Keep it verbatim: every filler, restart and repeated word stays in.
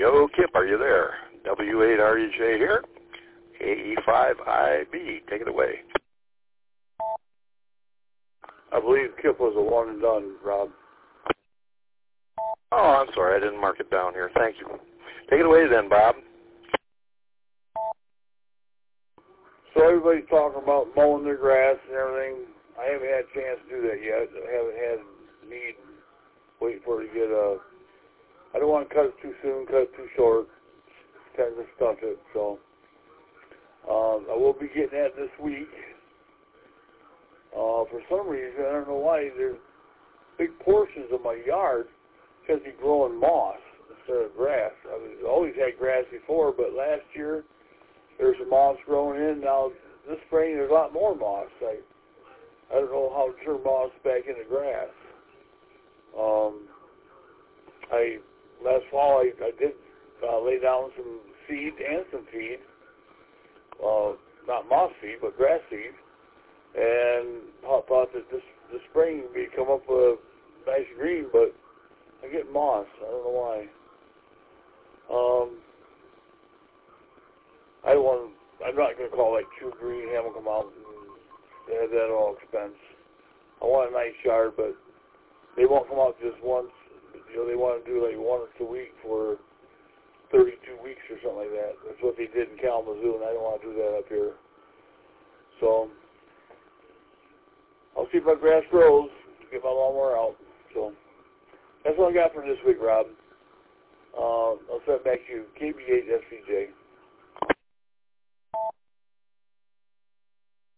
Yo, Kip, are you there? W eight R E J here. A E five I B. Take it away. I believe Kip was a one and done, Rob. Oh, I'm sorry. I didn't mark it down here. Thank you. Take it away then, Bob. So everybody's talking about mowing their grass and everything. I haven't had a chance to do that yet. I haven't had need. Wait for it to get a... I don't want to cut it too soon, cut it too short. Tend to stuff it, so... Um, I will be getting that this week. Uh, for some reason, I don't know why, there's big portions of my yard because be growing moss instead of grass. I mean, I always had grass before, but last year there's some moss growing in. Now, this spring there's a lot more moss. I, I don't know how to turn moss back into grass. Um, I last fall I, I did uh, lay down some seed and some feed, uh, not moss feed but grass seed, and I thought that this this spring would come up with a nice green, but I get moss. I don't know why. Um, I don't want. I'm not going to call like True Green, have them come out and have that all expense. I want a nice yard, but they won't come out just once. You know, they want to do like once a week for thirty-two weeks or something like that. That's what they did in Kalamazoo, and I don't want to do that up here. So I'll see if my grass grows to get my lawnmower out. So that's all I got for this week, Rob. Uh, I'll send it back to you. K B eight S V J.